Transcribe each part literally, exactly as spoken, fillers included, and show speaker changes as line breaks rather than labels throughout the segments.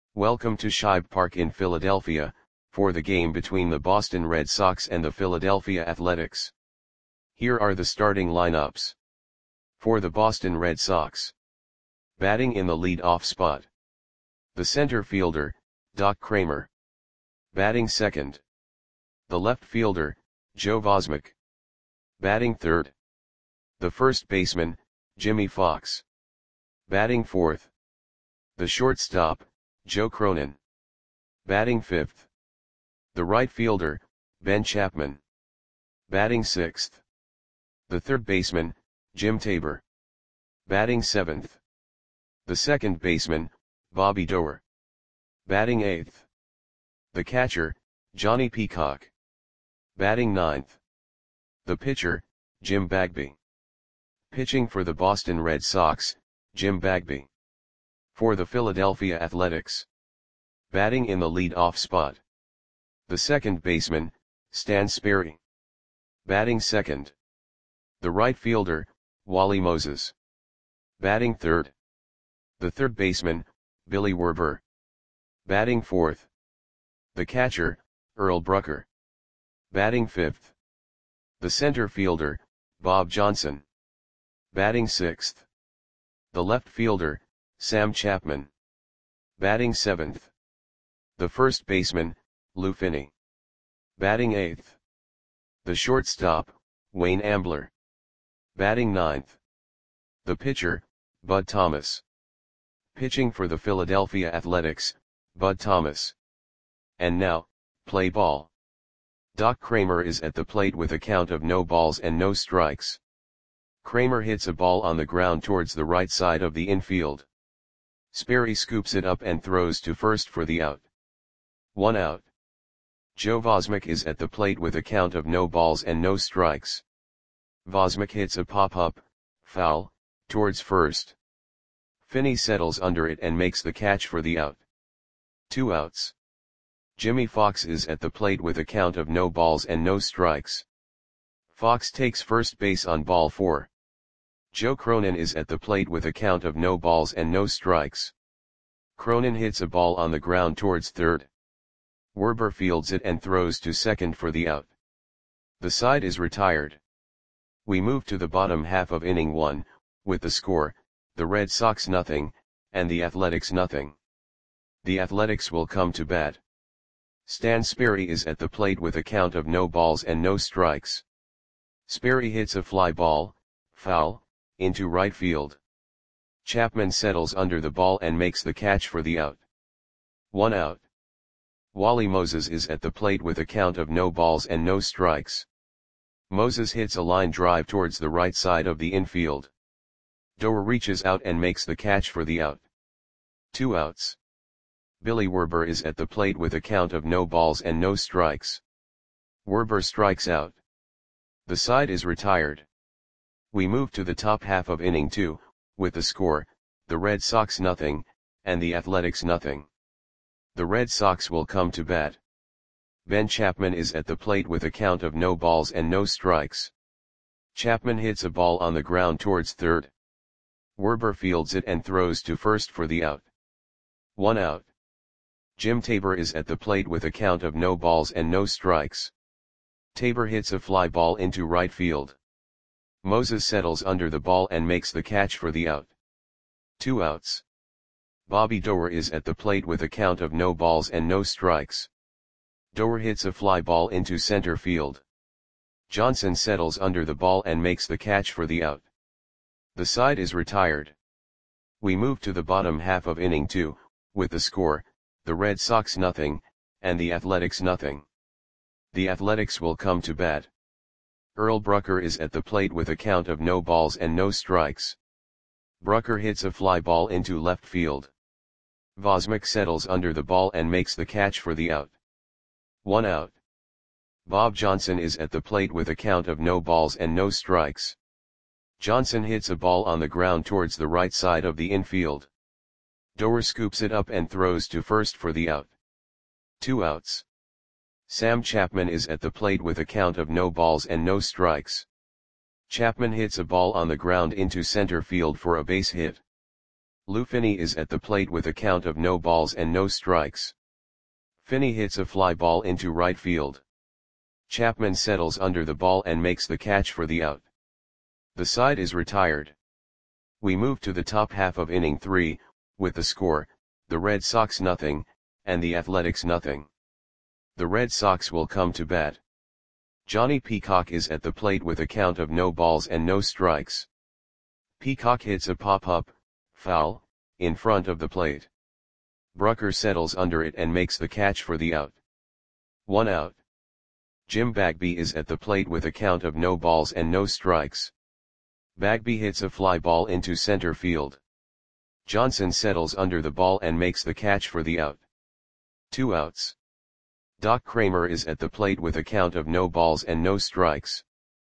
Welcome to Shibe Park in Philadelphia, for the game between the Boston Red Sox and the Philadelphia Athletics. Here are the starting lineups. For the Boston Red Sox. Batting in the lead-off spot. The center fielder, Doc Cramer. Batting second. The left fielder, Joe Vosmek. Batting third. The first baseman, Jimmie Foxx. Batting fourth. The shortstop, Joe Cronin. Batting fifth. The right fielder, Ben Chapman. Batting sixth. The third baseman, Jim Tabor. Batting seventh. The second baseman, Bobby Doerr. Batting eighth. The catcher, Johnny Peacock. Batting ninth. The pitcher, Jim Bagby. Pitching for the Boston Red Sox, Jim Bagby. For the Philadelphia Athletics. Batting in the lead-off spot. The second baseman, Stan Sperry. Batting second. The right fielder, Wally Moses. Batting third. The third baseman, Billy Werber. Batting fourth. The catcher, Earl Brucker. Batting fifth. The center fielder, Bob Johnson. Batting sixth. The left fielder, Sam Chapman. Batting seventh. The first baseman, Lou Finney. Batting eighth. The shortstop, Wayne Ambler. Batting ninth. The pitcher, Bud Thomas. Pitching for the Philadelphia Athletics, Bud Thomas. And now, play ball. Doc Cramer is at the plate with a count of no balls and no strikes. Cramer hits a ball on the ground towards the right side of the infield. Sperry scoops it up and throws to first for the out. One out. Joe Vosmek is at the plate with a count of no balls and no strikes. Vosmek hits a pop-up, foul, towards first. Finney settles under it and makes the catch for the out. Two outs. Jimmie Foxx is at the plate with a count of no balls and no strikes. Foxx takes first base on ball four. Joe Cronin is at the plate with a count of no balls and no strikes. Cronin hits a ball on the ground towards third. Werber fields it and throws to second for the out. The side is retired. We move to the bottom half of inning one, with the score, the Red Sox nothing, and the Athletics nothing. The Athletics will come to bat. Stan Sperry is at the plate with a count of no balls and no strikes. Sperry hits a fly ball, foul, into right field. Chapman settles under the ball and makes the catch for the out. One out. Wally Moses is at the plate with a count of no balls and no strikes. Moses hits a line drive towards the right side of the infield. Doerr reaches out and makes the catch for the out. Two outs. Billy Werber is at the plate with a count of no balls and no strikes. Werber strikes out. The side is retired. We move to the top half of inning two, with the score, the Red Sox nothing, and the Athletics nothing. The Red Sox will come to bat. Ben Chapman is at the plate with a count of no balls and no strikes. Chapman hits a ball on the ground towards third. Werber fields it and throws to first for the out. One out. Jim Tabor is at the plate with a count of no balls and no strikes. Tabor hits a fly ball into right field. Moses settles under the ball and makes the catch for the out. Two outs. Bobby Doerr is at the plate with a count of no balls and no strikes. Doerr hits a fly ball into center field. Johnson settles under the ball and makes the catch for the out. The side is retired. We move to the bottom half of inning two, with the score, the Red Sox nothing, and the Athletics nothing. The Athletics will come to bat. Earl Brucker is at the plate with a count of no balls and no strikes. Brucker hits a fly ball into left field. Vosmek settles under the ball and makes the catch for the out. One out. Bob Johnson is at the plate with a count of no balls and no strikes. Johnson hits a ball on the ground towards the right side of the infield. Doerr scoops it up and throws to first for the out. Two outs. Sam Chapman is at the plate with a count of no balls and no strikes. Chapman hits a ball on the ground into center field for a base hit. Lou Finney is at the plate with a count of no balls and no strikes. Finney hits a fly ball into right field. Chapman settles under the ball and makes the catch for the out. The side is retired. We move to the top half of inning three, with the score, the Red Sox nothing, and the Athletics nothing. The Red Sox will come to bat. Johnny Peacock is at the plate with a count of no balls and no strikes. Peacock hits a pop-up, foul, in front of the plate. Brucker settles under it and makes the catch for the out. One out. Jim Bagby is at the plate with a count of no balls and no strikes. Bagby hits a fly ball into center field. Johnson settles under the ball and makes the catch for the out. Two outs. Doc Kramer is at the plate with a count of no balls and no strikes.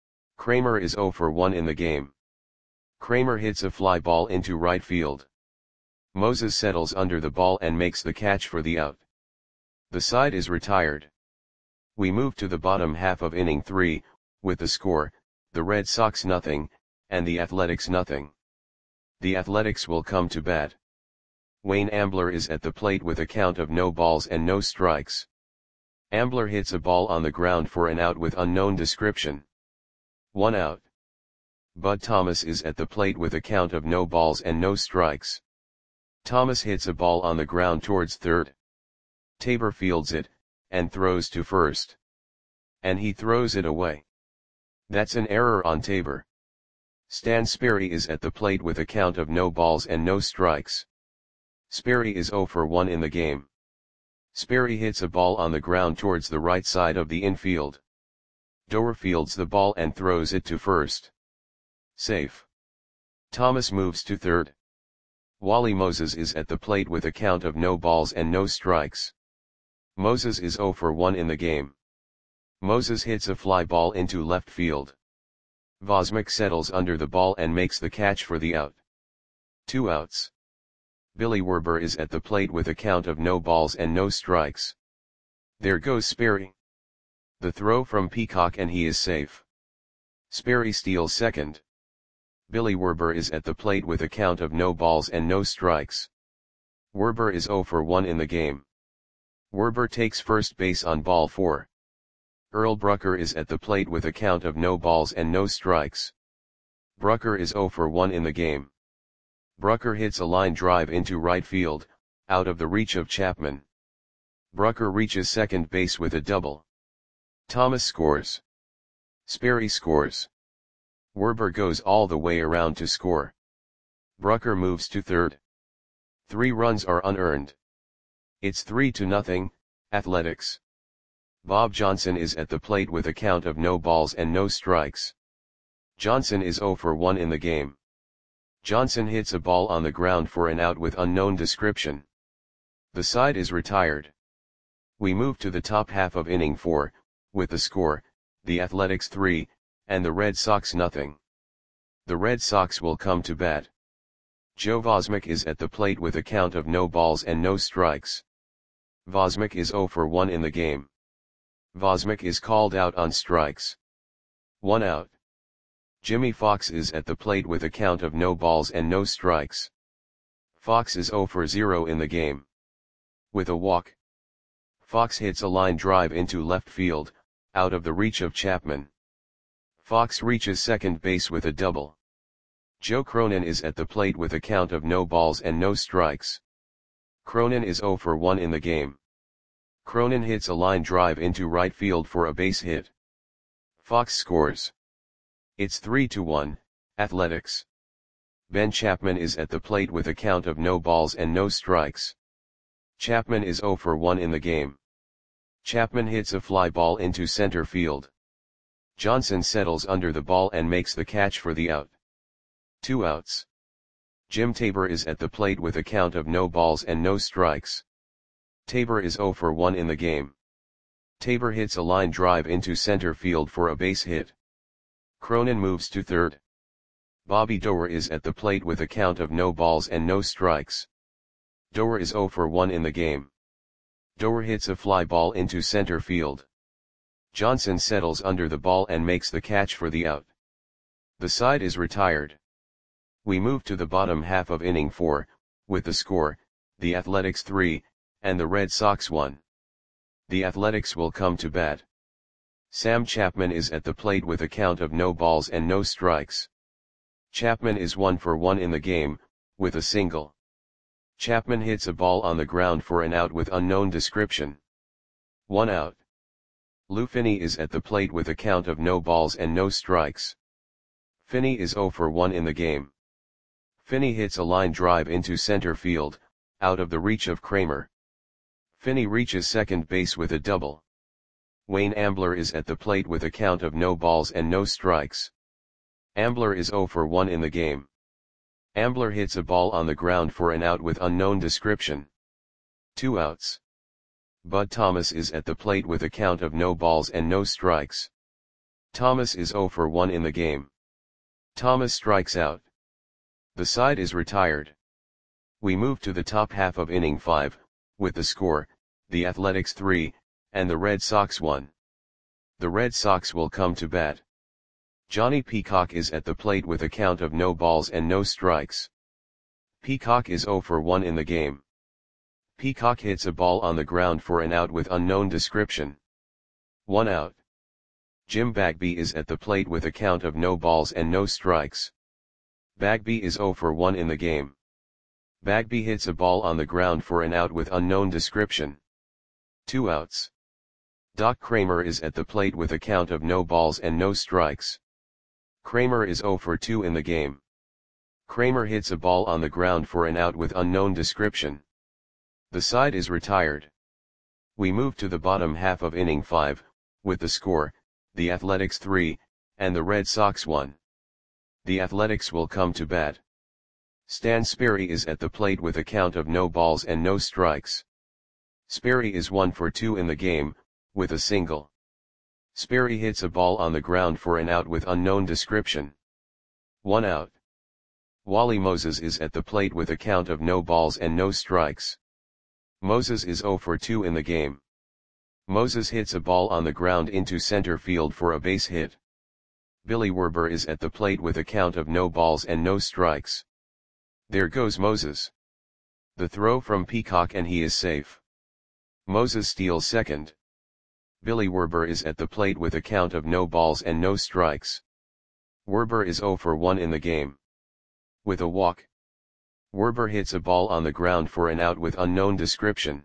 Kramer is oh for one in the game. Kramer hits a fly ball into right field. Moses settles under the ball and makes the catch for the out. The side is retired. We move to the bottom half of inning three, with the score, the Red Sox nothing, and the Athletics nothing. The Athletics will come to bat. Wayne Ambler is at the plate with a count of no balls and no strikes. Ambler hits a ball on the ground for an out with unknown description. One out. Bud Thomas is at the plate with a count of no balls and no strikes. Thomas hits a ball on the ground towards third. Tabor fields it, and throws to first. And he throws it away. That's an error on Tabor. Stan Sperry is at the plate with a count of no balls and no strikes. Sperry is oh for one in the game. Sperry hits a ball on the ground towards the right side of the infield. Doer fields the ball and throws it to first. Safe. Thomas moves to third. Wally Moses is at the plate with a count of no balls and no strikes. Moses is oh for one in the game. Moses hits a fly ball into left field. Vosmick settles under the ball and makes the catch for the out. Two outs. Billy Werber is at the plate with a count of no balls and no strikes. There goes Sperry. The throw from Peacock and he is safe. Sperry steals second. Billy Werber is at the plate with a count of no balls and no strikes. Werber is oh for one in the game. Werber takes first base on ball four. Earl Brucker is at the plate with a count of no balls and no strikes. Brucker is oh for one in the game. Brucker hits a line drive into right field, out of the reach of Chapman. Brucker reaches second base with a double. Thomas scores. Sperry scores. Werber goes all the way around to score. Brucker moves to third. Three runs are unearned. It's three to nothing, Athletics. Bob Johnson is at the plate with a count of no balls and no strikes. Johnson is oh for one in the game. Johnson hits a ball on the ground for an out with unknown description. The side is retired. We move to the top half of inning four, with the score, the Athletics three, and the Red Sox nothing. The Red Sox will come to bat. Joe Vosmick is at the plate with a count of no balls and no strikes. Vosmick is oh for one in the game. Vosmick is called out on strikes. One out. Jimmy Fox is at the plate with a count of no balls and no strikes. Fox is oh for zero in the game. With a walk. Fox hits a line drive into left field, out of the reach of Chapman. Fox reaches second base with a double. Joe Cronin is at the plate with a count of no balls and no strikes. Cronin is oh for one in the game. Cronin hits a line drive into right field for a base hit. Fox scores. It's three to one, Athletics. Ben Chapman is at the plate with a count of no balls and no strikes. Chapman is oh for one in the game. Chapman hits a fly ball into center field. Johnson settles under the ball and makes the catch for the out. Two outs. Jim Tabor is at the plate with a count of no balls and no strikes. Tabor is oh for one in the game. Tabor hits a line drive into center field for a base hit. Cronin moves to third. Bobby Doer is at the plate with a count of no balls and no strikes. Doer is oh for one in the game. Doer hits a fly ball into center field. Johnson settles under the ball and makes the catch for the out. The side is retired. We move to the bottom half of inning four, with the score, the Athletics three, and the Red Sox one. The Athletics will come to bat. Sam Chapman is at the plate with a count of no balls and no strikes. Chapman is one for one in the game, with a single. Chapman hits a ball on the ground for an out with unknown description. One out. Lou Finney is at the plate with a count of no balls and no strikes. Finney is zero for one in the game. Finney hits a line drive into center field, out of the reach of Kramer. Finney reaches second base with a double. Wayne Ambler is at the plate with a count of no balls and no strikes. Ambler is zero for one in the game. Ambler hits a ball on the ground for an out with unknown description. Two outs. Bud Thomas is at the plate with a count of no balls and no strikes. Thomas is zero for one in the game. Thomas strikes out. The side is retired. We move to the top half of inning five, with the score, the Athletics three, and the Red Sox one. The Red Sox will come to bat. Johnny Peacock is at the plate with a count of no balls and no strikes. Peacock is zero for one in the game. Peacock hits a ball on the ground for an out with unknown description. One out. Jim Bagby is at the plate with a count of no balls and no strikes. Bagby is zero for one in the game. Bagby hits a ball on the ground for an out with unknown description. Two outs. Doc Kramer is at the plate with a count of no balls and no strikes. Kramer is zero for two in the game. Kramer hits a ball on the ground for an out with unknown description. The side is retired. We move to the bottom half of inning five, with the score, the Athletics three, and the Red Sox one. The Athletics will come to bat. Stan Sperry is at the plate with a count of no balls and no strikes. Sperry is one for two in the game, with a single. Sperry hits a ball on the ground for an out with unknown description. One out. Wally Moses is at the plate with a count of no balls and no strikes. Moses is zero for two in the game. Moses hits a ball on the ground into center field for a base hit. Billy Werber is at the plate with a count of no balls and no strikes. There goes Moses. The throw from Peacock and he is safe. Moses steals second. Billy Werber is at the plate with a count of no balls and no strikes. Werber is zero for one in the game. With a walk. Werber hits a ball on the ground for an out with unknown description.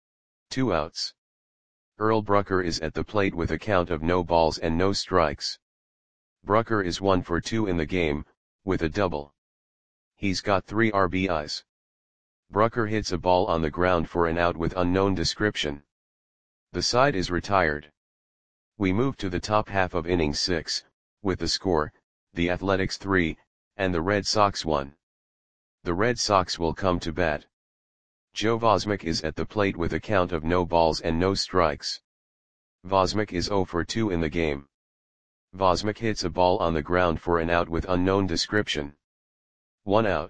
Two outs. Earl Brucker is at the plate with a count of no balls and no strikes. Brucker is one for two in the game, with a double. He's got three R B Is. Brucker hits a ball on the ground for an out with unknown description. The side is retired. We move to the top half of inning six, with the score, the Athletics three, and the Red Sox one. The Red Sox will come to bat. Joe Vosmick is at the plate with a count of no balls and no strikes. Vosmick is zero for two in the game. Vosmick hits a ball on the ground for an out with unknown description. One out.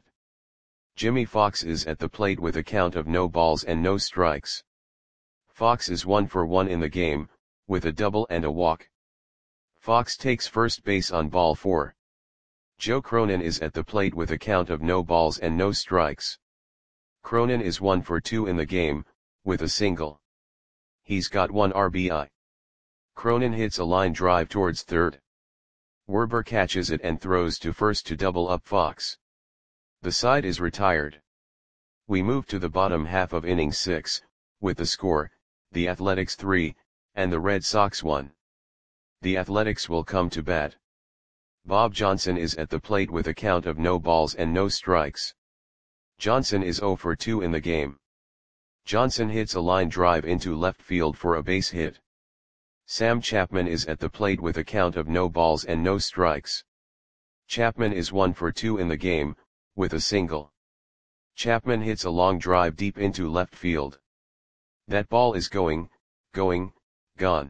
Jimmy Fox is at the plate with a count of no balls and no strikes. Fox is one for one in the game, with a double and a walk. Fox takes first base on ball four. Joe Cronin is at the plate with a count of no balls and no strikes. Cronin is one for two in the game, with a single. He's got one R B I. Cronin hits a line drive towards third. Werber catches it and throws to first to double up Fox. The side is retired. We move to the bottom half of inning six, with the score, the Athletics three, and the Red Sox one. The Athletics will come to bat. Bob Johnson is at the plate with a count of no balls and no strikes. Johnson is zero for two in the game. Johnson hits a line drive into left field for a base hit. Sam Chapman is at the plate with a count of no balls and no strikes. Chapman is one for two in the game, with a single. Chapman hits a long drive deep into left field. That ball is going, going, gone.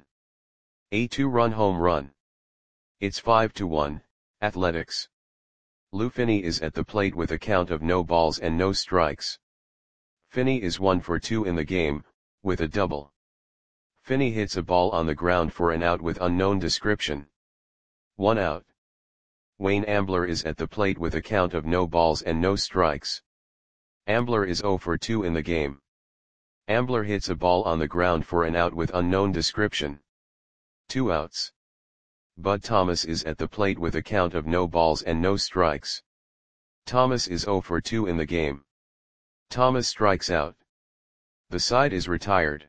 A two-run home run. It's five to one, Athletics. Lou Finney is at the plate with a count of no balls and no strikes. Finney is one for two in the game, with a double. Finney hits a ball on the ground for an out with unknown description. One out. Wayne Ambler is at the plate with a count of no balls and no strikes. Ambler is zero for two in the game. Ambler hits a ball on the ground for an out with unknown description. Two outs. Bud Thomas is at the plate with a count of no balls and no strikes. Thomas is zero for two in the game. Thomas strikes out. The side is retired.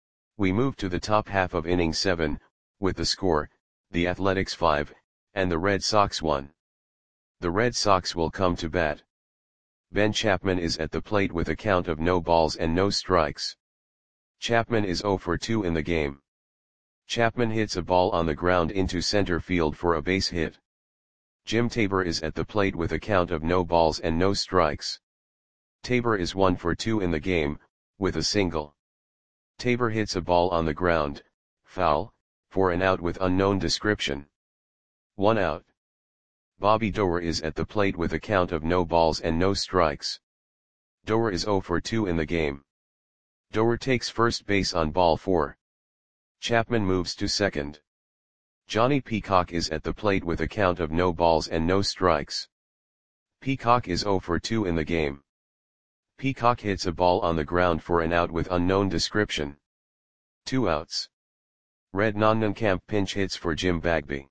We move to the top half of inning seven, with the score, the Athletics five, and the Red Sox one. The Red Sox will come to bat. Ben Chapman is at the plate with a count of no balls and no strikes. Chapman is zero for two in the game. Chapman hits a ball on the ground into center field for a base hit. Jim Tabor is at the plate with a count of no balls and no strikes. Tabor is one for two in the game, with a single. Tabor hits a ball on the ground, foul, for an out with unknown description. One out. Bobby Doerr is at the plate with a count of no balls and no strikes. Doerr is zero for two in the game. Doerr takes first base on ball four. Chapman moves to second. Johnny Peacock is at the plate with a count of no balls and no strikes. Peacock is zero for two in the game. Peacock hits a ball on the ground for an out with unknown description. Two outs. Red Nonnenkamp pinch hits for Jim Bagby.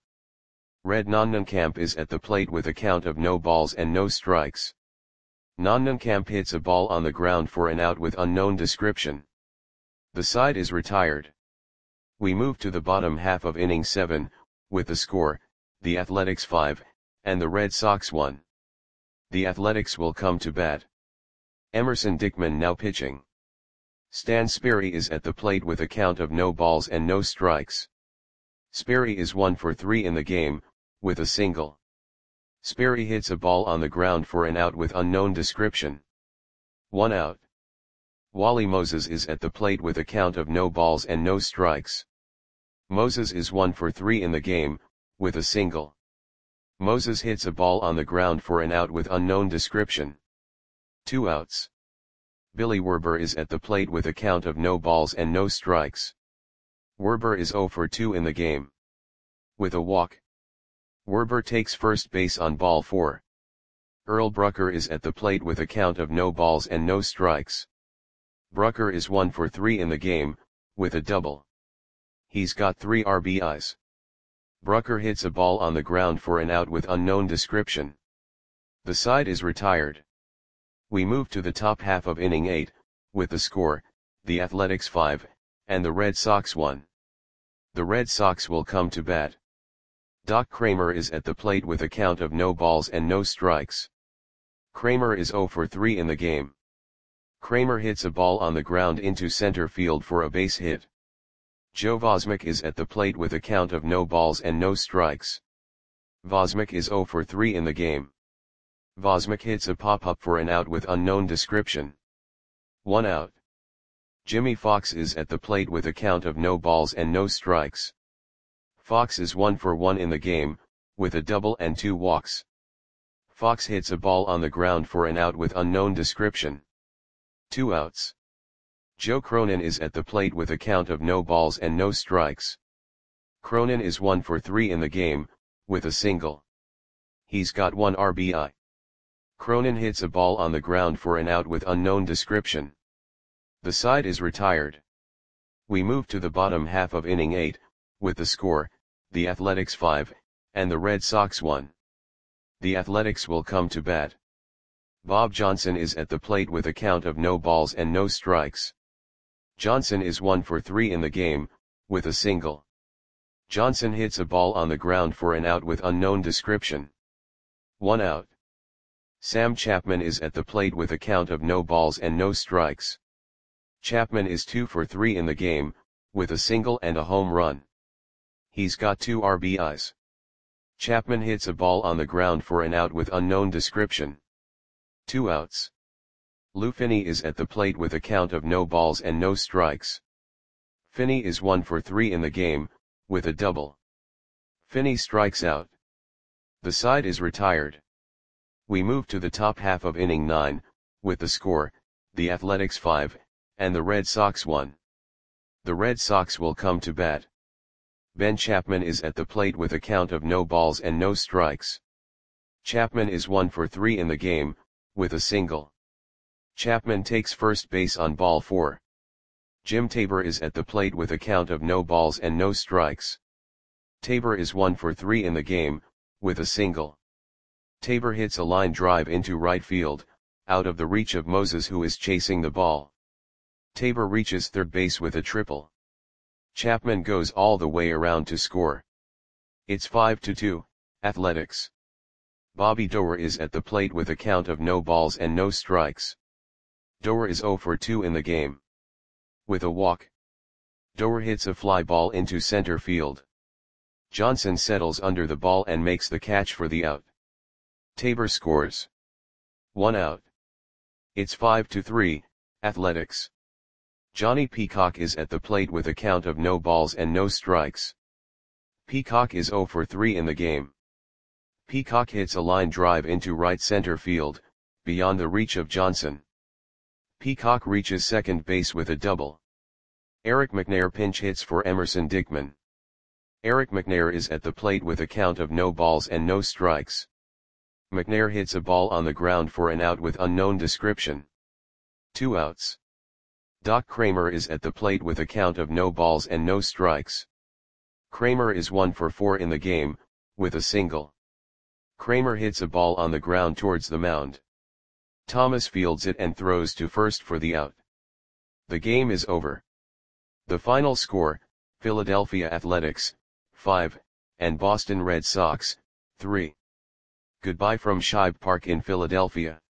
Red Nonnenkamp is at the plate with a count of no balls and no strikes. Nonnenkamp hits a ball on the ground for an out with unknown description. The side is retired. We move to the bottom half of inning seven, with the score, the Athletics five, and the Red Sox one. The Athletics will come to bat. Emerson Dickman now pitching. Stan Sperry is at the plate with a count of no balls and no strikes. Sperry is one for three in the game, with a single. Sperry hits a ball on the ground for an out with unknown description. One out. Wally Moses is at the plate with a count of no balls and no strikes. Moses is one for three in the game, with a single. Moses hits a ball on the ground for an out with unknown description. Two outs. Billy Werber is at the plate with a count of no balls and no strikes. Werber is zero for two in the game. With a walk. Werber takes first base on ball four. Earl Brucker is at the plate with a count of no balls and no strikes. Brucker is one for three in the game, with a double. He's got three R B Is. Brucker hits a ball on the ground for an out with unknown description. The side is retired. We move to the top half of inning eight, with the score, the Athletics five, and the Red Sox one. The Red Sox will come to bat. Doc Kramer is at the plate with a count of no balls and no strikes. Kramer is zero for three in the game. Kramer hits a ball on the ground into center field for a base hit. Joe Vosmick is at the plate with a count of no balls and no strikes. Vosmick is zero for three in the game. Vosmick hits a pop-up for an out with unknown description. One out. Jimmy Fox is at the plate with a count of no balls and no strikes. Fox is one for one in the game, with a double and two walks. Fox hits a ball on the ground for an out with unknown description. Two outs. Joe Cronin is at the plate with a count of no balls and no strikes. Cronin is one for three in the game, with a single. He's got one R B I. Cronin hits a ball on the ground for an out with unknown description. The side is retired. We move to the bottom half of inning eight, with the score, the Athletics five, and the Red Sox one. The Athletics will come to bat. Bob Johnson is at the plate with a count of no balls and no strikes. Johnson is one for three in the game, with a single. Johnson hits a ball on the ground for an out with unknown description. One out. Sam Chapman is at the plate with a count of no balls and no strikes. Chapman is two for three in the game, with a single and a home run. He's got two R B Is. Chapman hits a ball on the ground for an out with unknown description. Two outs. Lou Finney is at the plate with a count of no balls and no strikes. Finney is one for three in the game, with a double. Finney strikes out. The side is retired. We move to the top half of inning nine, with the score, the Athletics five, and the Red Sox one. The Red Sox will come to bat. Ben Chapman is at the plate with a count of no balls and no strikes. Chapman is one for three in the game, with a single. Chapman takes first base on ball four. Jim Tabor is at the plate with a count of no balls and no strikes. Tabor is one for three in the game, with a single. Tabor hits a line drive into right field, out of the reach of Moses, who is chasing the ball. Tabor reaches third base with a triple. Chapman goes all the way around to score. It's five to two, Athletics. Bobby Doerr is at the plate with a count of no balls and no strikes. Doerr is zero for two in the game. With a walk, Doerr hits a fly ball into center field. Johnson settles under the ball and makes the catch for the out. Tabor scores. One out. It's five to three, Athletics. Johnny Peacock is at the plate with a count of no balls and no strikes. Peacock is zero for three in the game. Peacock hits a line drive into right center field, beyond the reach of Johnson. Peacock reaches second base with a double. Eric McNair pinch hits for Emerson Dickman. Eric McNair is at the plate with a count of no balls and no strikes. McNair hits a ball on the ground for an out with unknown description. Two outs. Doc Kramer is at the plate with a count of no balls and no strikes. Kramer is one for four in the game, with a single. Kramer hits a ball on the ground towards the mound. Thomas fields it and throws to first for the out. The game is over. The final score, Philadelphia Athletics, five, and Boston Red Sox, three. Goodbye from Shibe Park in Philadelphia.